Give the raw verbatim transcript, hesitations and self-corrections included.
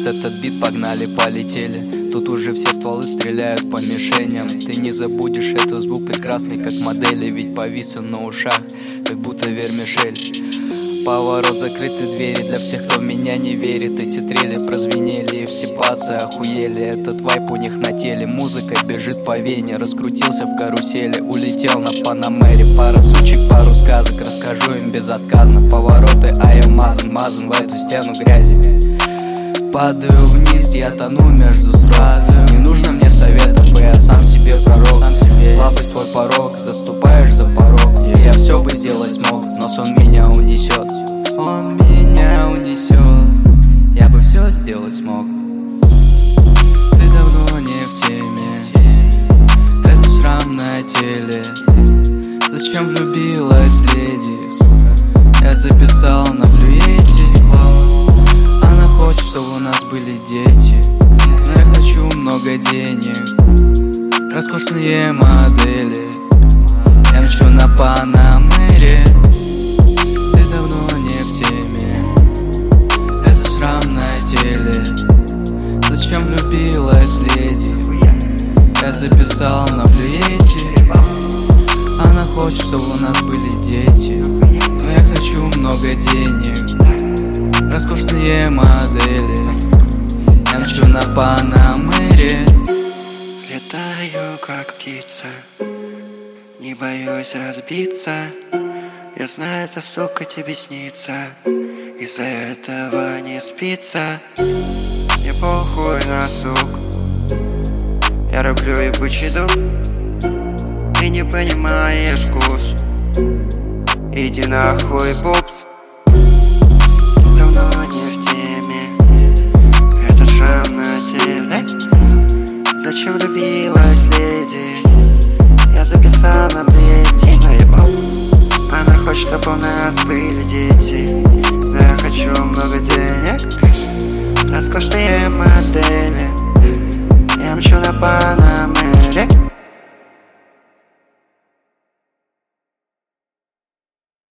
этот бит, погнали, полетели. Тут уже все стволы стреляют по мишеням. Ты не забудешь, это звук прекрасный, как модели. Ведь повисан на ушах, как будто вермишель. Поворот, закрыты двери для всех, кто в меня не верит. Эти трели прозвенели, и все пацы охуели. Этот вайп у них на теле, музыка бежит по вене. Раскрутился в карусели, улетел на Панамере. Пара сучек, пару сказок, расскажу им безотказно. Повороты, а я мазан, мазан в эту стену грязи. Падаю вниз, я тону между строк. Не нужно мне советов, я сам себе пророк. Слабость твой порог, заступаешь за порог. Я все бы сделать смог, но сон меня унесет. Он меня унесет. Я бы все сделать смог. Ты давно не в теме. Это шрам на теле. Зачем влюбилась леди? Я записал на блюете. Она хочет, чтобы у нас были дети. Но я хочу много денег, роскошные модели. Я мчу на Панамере. Ты давно не в теме. Это шрам на теле. Зачем влюбилась леди? Я записал на блюете. Она хочет, чтобы у нас были дети. Но я хочу много денег, роскошные модели. Я мчу на Панамере. Летаю как птица, не боюсь разбиться. Я знаю, эта сука тебе снится, из-за этого не спится. Мне похуй на сук, я люблю ебучий дух. Ты не понимаешь вкус, иди нахуй, пупс. Ты давно не в теме, это шрам на теле. Зачем влюбилась леди? Я записал на бледи, наебал. Она хочет, чтобы у нас были дети. Но я хочу много денег, роскошные модели. Я мчу на Панамере.